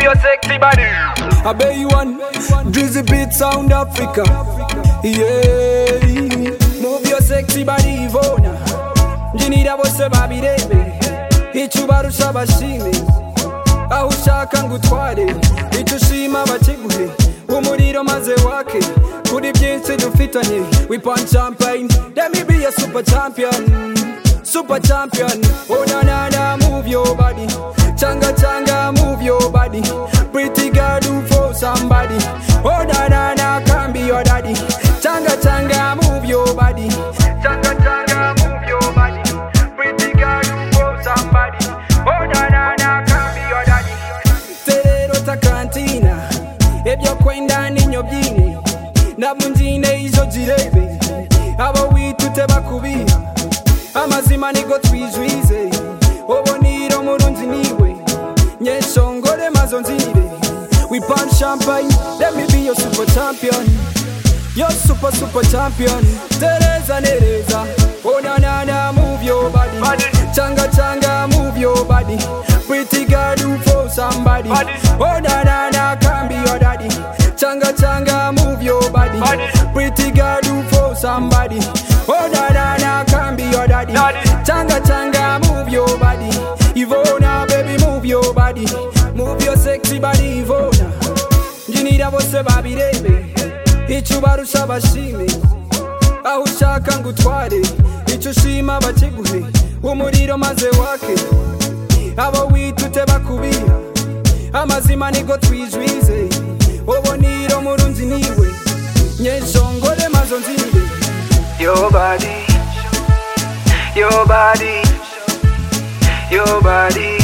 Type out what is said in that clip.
your sexy body. I bet you one Drizzy beat sound Africa. Yeah, move your sexy body Ivona. Njinira bose babirebe. Icubarusha bashime. Aho ushaka ngutware. Icyo ushima bakiguhe. Umuriro maze wake. Kuri byinshi dufitanye. We punch champagne. Let me be a super champion. Super champion. Oh na na na, move your body. Changa changa, move your body. Pretty girl, do for somebody. Oh na na na, can be your daddy. Changa changa, move your body. Changa changa, move your body. Pretty girl, do for somebody. Oh na na na, can be your daddy. Terero ta cantina. Ebyo kwenda ninyo byine. Nabunjine izo jirebe. Abo witute bakubira. Amazima nigo twijwize. Oboniro murunzi niwe. Nyeshongore mazonzire. We punch champagne. Let me be your super champion. Your super champion. Tereza nereza. Oh na na na, move your body. Changa changa, move your body. Pretty girl, do for somebody. Oh na na na, can be your daddy. Changa changa, move your body. Pretty girl, do for somebody. Oh na na na, can be your daddy. Changa changa, move your body. Ivona, baby, move your body. Move your sexy body, Ivona. Njinira bose babirebe. Icubarusha bashime. Aho ushaka ngutware. Icyo ushima bakiguhe. Umuriro maze wake. Abo witute bakubira. Amazima nigo twijwize. Oboniro murunzi niwe. Nyeshongore mazonzire. Your body, your body, your body.